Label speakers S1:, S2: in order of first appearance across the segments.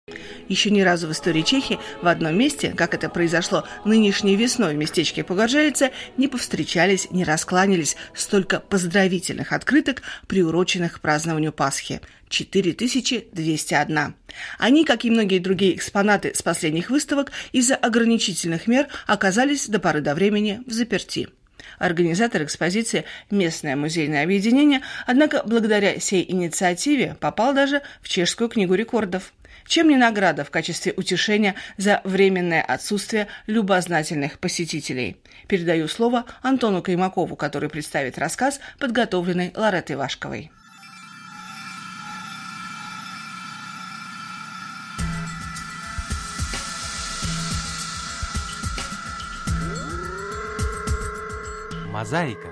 S1: Еще ни разу в истории Чехии в одном месте, как это произошло нынешней весной в местечке Погоржелице, не повстречались, не раскланялись столько поздравительных открыток, приуроченных к празднованию Пасхи. 4201. Они, как и многие другие экспонаты с последних выставок, из-за ограничительных мер оказались до поры до времени в заперти. Организатор экспозиции «Местное музейное объединение», однако, благодаря сей инициативе попал даже в Чешскую книгу рекордов. Чем не награда в качестве утешения за временное отсутствие любознательных посетителей? Передаю слово Антону Каймакову, который представит рассказ, подготовленный Лореттой Вашковой.
S2: Мозаика.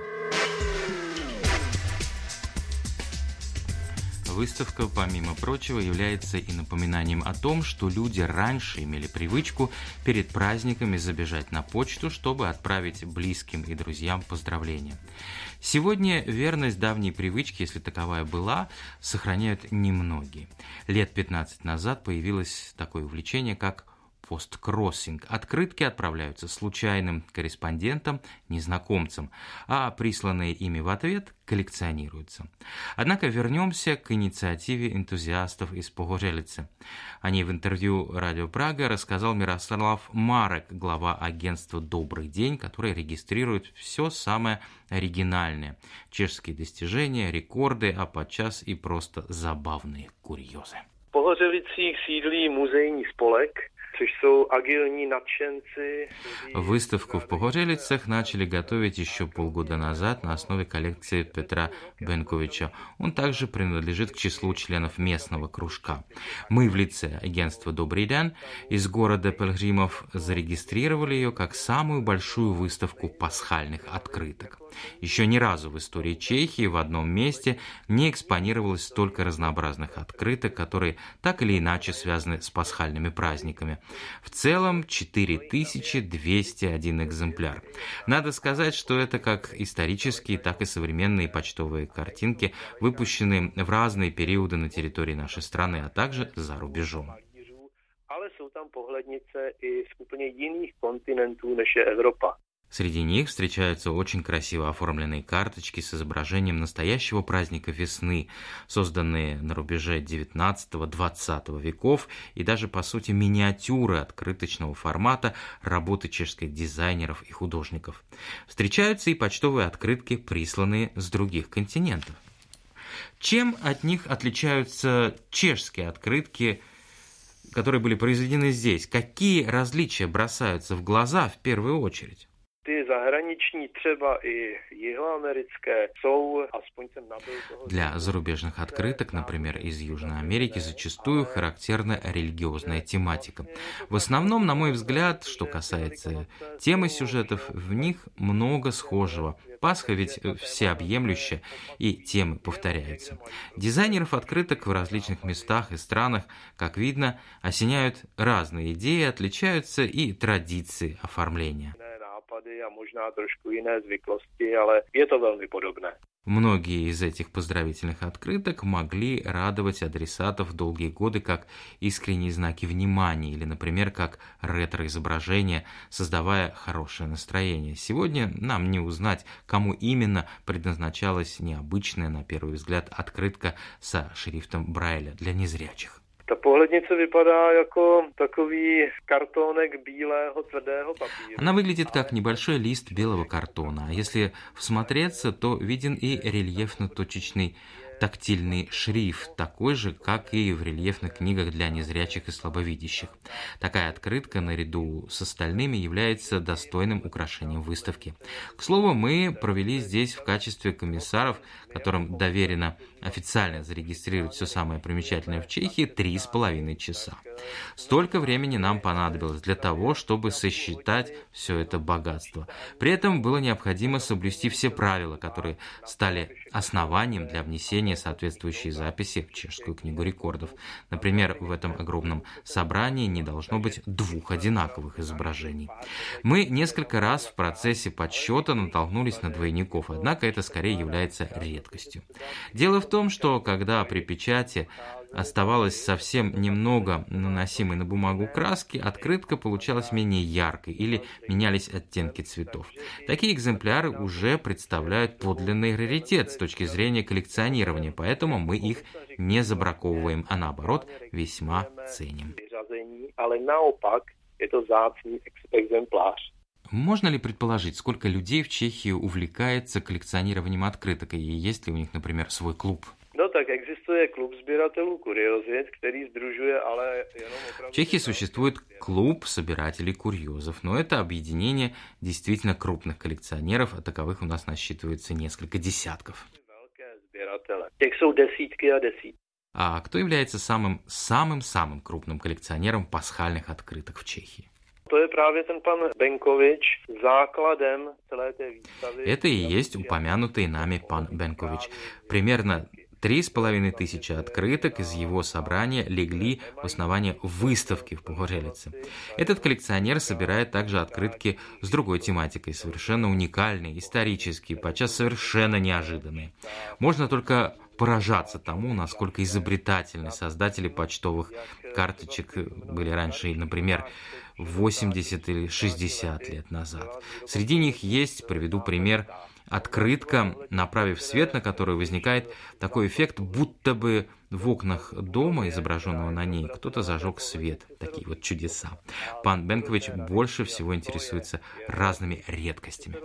S2: Выставка, помимо прочего, является и напоминанием о том, что люди раньше имели привычку перед праздниками забежать на почту, чтобы отправить близким и друзьям поздравления. Сегодня верность давней привычке, если таковая была, сохраняют немногие. Лет 15 назад появилось такое увлечение, как посткроссинг. Открытки отправляются случайным корреспондентам, незнакомцам, а присланные ими в ответ коллекционируются. Однако вернемся к инициативе энтузиастов из Погорелицы. О ней в интервью «Радио Прага» рассказал Мирослав Марек, глава агентства «Добрый день», которое регистрирует все самое оригинальное. Чешские достижения, рекорды, а подчас и просто забавные курьезы.
S3: В Погорелицích sídlí muzejní spolek, což jsou agilní nadšenci.
S2: Выставку в Погорелицах начали готовить еще полгода назад на основе коллекции Петра Бенковича. Он также принадлежит к числу членов местного кружка. Мы в лице агентства «Добрый день» из города Пилгримов зарегистрировали ее как самую большую выставку пасхальных открыток. Еще ни разу в истории Чехии в одном месте не экспонировалось столько разнообразных открыток, которые так или иначе связаны с пасхальными праздниками. В целом 4201 экземпляр. Надо сказать, что это как исторические, так и современные почтовые картинки, выпущенные в разные периоды на территории нашей страны, а также за рубежом.
S3: Ale jsou tam pohlednice i z úplně jiných kontinentů než je Evropa.
S2: Среди них встречаются очень красиво оформленные карточки с изображением настоящего праздника весны, созданные на рубеже XIX-XX веков, и даже, по сути, миниатюры открыточного формата работы чешских дизайнеров и художников. Встречаются и почтовые открытки, присланные с других континентов. Чем от них отличаются чешские открытки, которые были произведены здесь? Какие различия бросаются в глаза в первую очередь? Для зарубежных открыток, например, из Южной Америки, зачастую характерна религиозная тематика. В основном, на мой взгляд, что касается темы сюжетов, в них много схожего. Пасха ведь всеобъемлющая, и темы повторяются. Дизайнеров открыток в различных местах и странах, как видно, осеняют разные идеи, отличаются и традиции оформления.
S3: A možná trošku jiné zvyklosti, ale je to velmi podobné.
S2: Многие из этих поздравительных открыток могли радовать адресатов долгие годы как искренние знаки внимания или, например, как ретро-изображения, создавая хорошее настроение. Сегодня нам не узнать, кому именно предназначалась необычная, на первый взгляд, открытка со шрифтом Брайля для незрячих.
S3: Ta pohlednice vypadá jako takový kartonek bílého tvrdého papíru.
S2: Она выглядит как небольшой лист белого картона, а если всмотреться, то виден и рельефно-точечный тактильный шрифт, такой же, как и в рельефных книгах для незрячих и слабовидящих. Такая открытка наряду с остальными является достойным украшением выставки. К слову, мы провели здесь в качестве комиссаров, которым доверено официально зарегистрировать все самое примечательное в Чехии, 3,5 часа. Столько времени нам понадобилось для того, чтобы сосчитать все это богатство. При этом было необходимо соблюсти все правила, которые стали основанием для внесения соответствующей записи в Чешскую книгу рекордов. Например, в этом огромном собрании не должно быть 2 одинаковых изображений. Мы несколько раз в процессе подсчета натолкнулись на двойников, однако это скорее является редкостью. Дело в том, что когда при печати оставалось совсем немного наносимой на бумагу краски, открытка получалась менее яркой или менялись оттенки цветов. Такие экземпляры уже представляют подлинный раритет с точки зрения коллекционирования, поэтому мы их не забраковываем, а наоборот весьма ценим. Можно ли предположить, сколько людей в Чехии увлекается коллекционированием открыток, и есть ли у них, например, свой клуб? В Чехии существует клуб собирателей курьезов, но это объединение действительно крупных коллекционеров, а таковых у нас насчитывается несколько десятков. А кто является самым крупным коллекционером пасхальных открыток в Чехии? Это и есть упомянутый нами пан Бенкович. Примерно 3500 открыток из его собрания легли в основание выставки в Погорелице. Этот коллекционер собирает также открытки с другой тематикой, совершенно уникальные, исторические, подчас совершенно неожиданные. Можно только поражаться тому, насколько изобретательны создатели почтовых карточек были раньше, например, 80 или 60 лет назад. Среди них есть, приведу пример, открытка, направив свет на которую возникает такой эффект, будто бы в окнах дома, изображенного на ней, кто-то зажег свет. Такие вот чудеса. Пан Бенкович больше всего интересуется разными редкостями.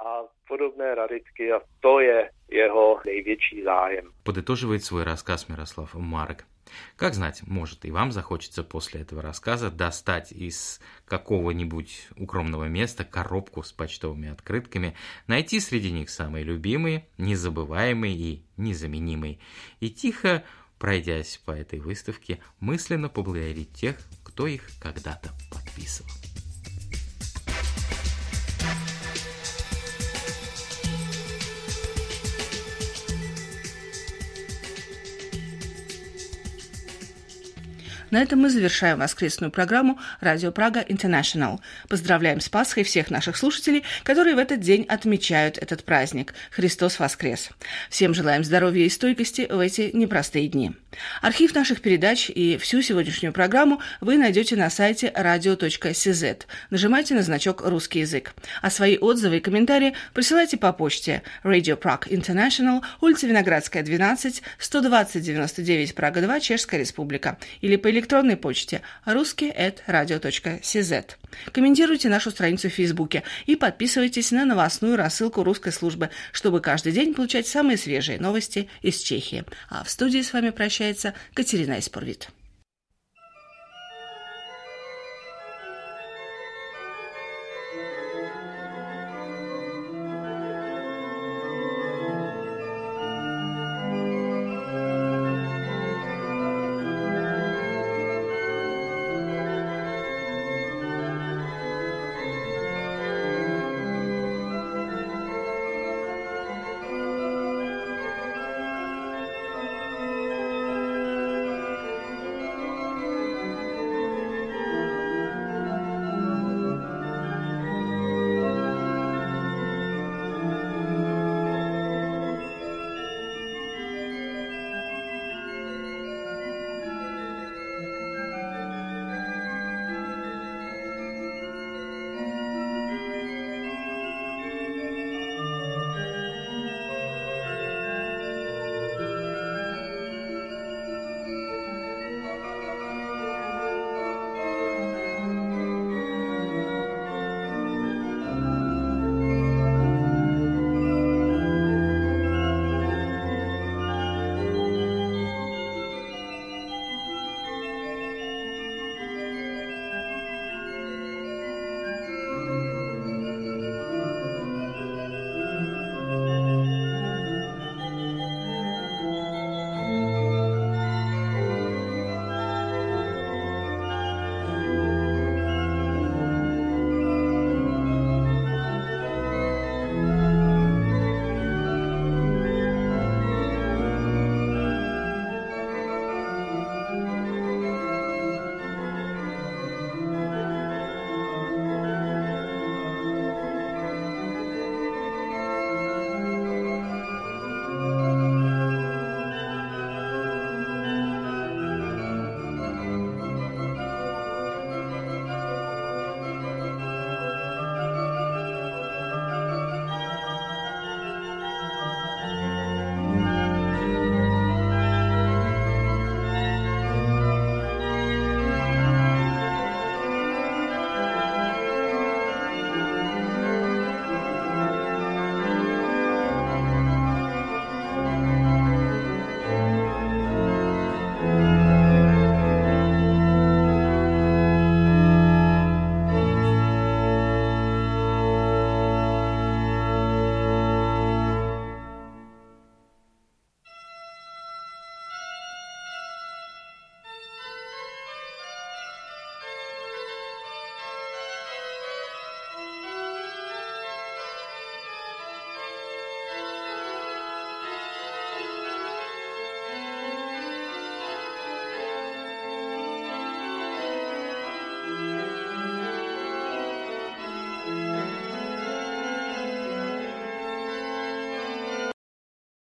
S2: Подытоживает свой рассказ Мирослав Марек. Как знать, может, и вам захочется после этого рассказа достать из какого-нибудь укромного места коробку с почтовыми открытками, найти среди них самые любимые, незабываемые и незаменимые, и тихо, пройдясь по этой выставке, мысленно поблагодарить тех, кто их когда-то подписывал.
S1: На этом мы завершаем воскресную программу «Радио Прага Интернешнл». Поздравляем с Пасхой всех наших слушателей, которые в этот день отмечают этот праздник. Христос воскрес! Всем желаем здоровья и стойкости в эти непростые дни. Архив наших передач и всю сегодняшнюю программу вы найдете на сайте radio.cz. Нажимайте на значок «Русский язык». А свои отзывы и комментарии присылайте по почте Radio Prague International, улица Виноградская, 12, 120-99, Прага 2, Чешская Республика, или по электронной почте ruski@radio.cz. Комментируйте нашу страницу в Фейсбуке и подписывайтесь на новостную рассылку русской службы, чтобы каждый день получать самые свежие новости из Чехии. А в студии с вами прощается Катерина Испорвит.